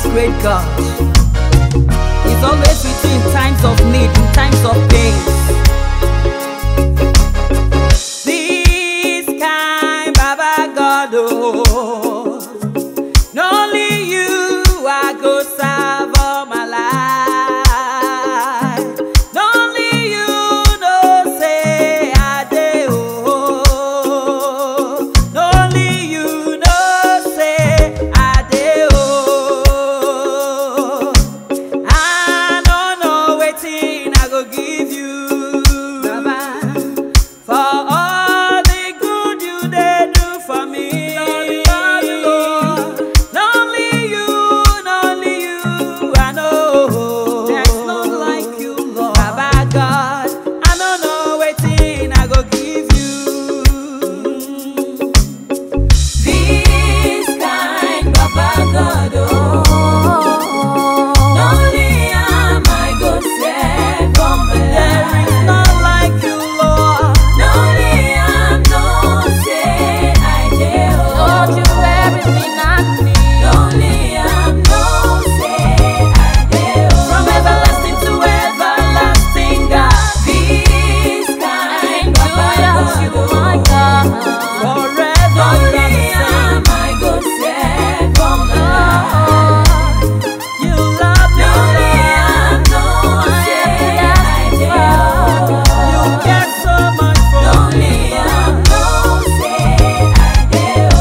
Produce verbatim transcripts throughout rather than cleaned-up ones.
great God. He's always with you in times of need, in times of pain. This kind Baba God, oh, not only you I go serve all my life. Not only you know say I dey oh, not only you know say I dey oh. I don't know wetin I go give you, Baba, for all the good you dey do for me. Not only you, not only you, I know there's none like you, Lord. Baba God, I don't know wetin I go give you. This kind Baba God, oh, not only am I go serve for my There is life, none like you, Lord. not only am no say I dey Lord, you oh, everything I need. not only am no say I dey From oh, everlasting to everlasting, God, this kind Baba Hallelujah, you God, my oh, God. forever not you only are the same. am I go serve for my life. You love me, Not only Lord. am no say I dey You oh, care so much for not me, only am Lord. no say I dey oh.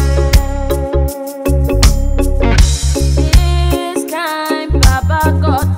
This kind Baba God,